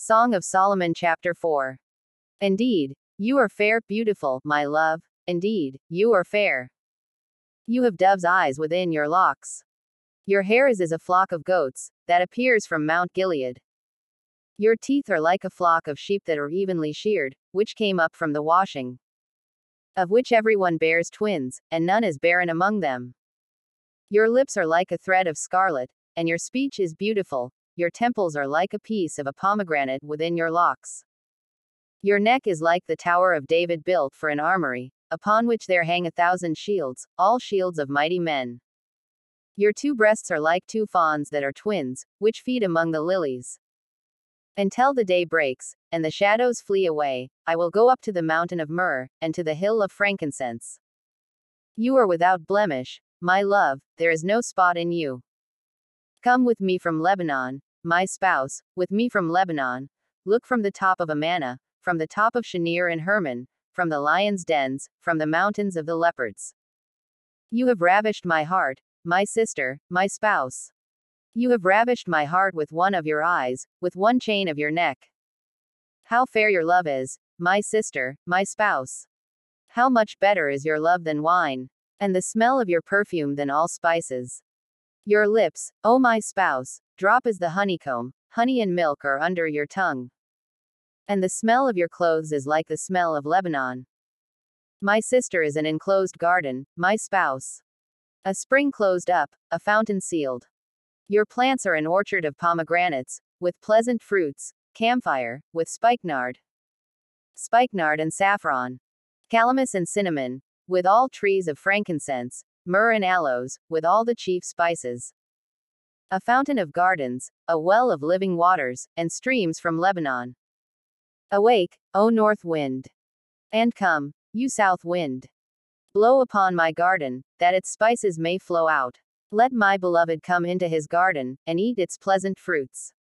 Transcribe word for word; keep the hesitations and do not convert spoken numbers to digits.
Song of Solomon chapter four. Indeed, you are fair, beautiful, my love. Indeed, you are fair. You have dove's eyes within your locks. Your hair is as a flock of goats, that appears from Mount Gilead. Your teeth are like a flock of sheep that are evenly sheared, which came up from the washing. Of which everyone bears twins, and none is barren among them. Your lips are like a thread of scarlet, and your speech is beautiful. Your temples are like a piece of a pomegranate within your locks. Your neck is like the tower of David built for an armory, upon which there hang a thousand shields, all shields of mighty men. Your two breasts are like two fawns that are twins, which feed among the lilies. Until the day breaks, and the shadows flee away, I will go up to the mountain of myrrh, and to the hill of frankincense. You are without blemish, my love, there is no spot in you. Come with me from Lebanon, my spouse, with me from Lebanon. Look from the top of Amana, from the top of Shinir and Hermon, from the lions' dens, from the mountains of the leopards. You have ravished my heart, my sister, my spouse. You have ravished my heart with one of your eyes, with one chain of your neck. How fair your love is, my sister, my spouse. How much better is your love than wine, and the smell of your perfume than all spices. Your lips, O my spouse, drop as the honeycomb, honey and milk are under your tongue. And the smell of your clothes is like the smell of Lebanon. My sister is an enclosed garden, my spouse. A spring closed up, a fountain sealed. Your plants are an orchard of pomegranates, with pleasant fruits, camphire, with spikenard. Spikenard and saffron. Calamus and cinnamon, with all trees of frankincense, myrrh and aloes, with all the chief spices. A fountain of gardens, a well of living waters, and streams from Lebanon. Awake, O north wind! And come, you south wind! Blow upon my garden, that its spices may flow out. Let my beloved come into his garden, and eat its pleasant fruits.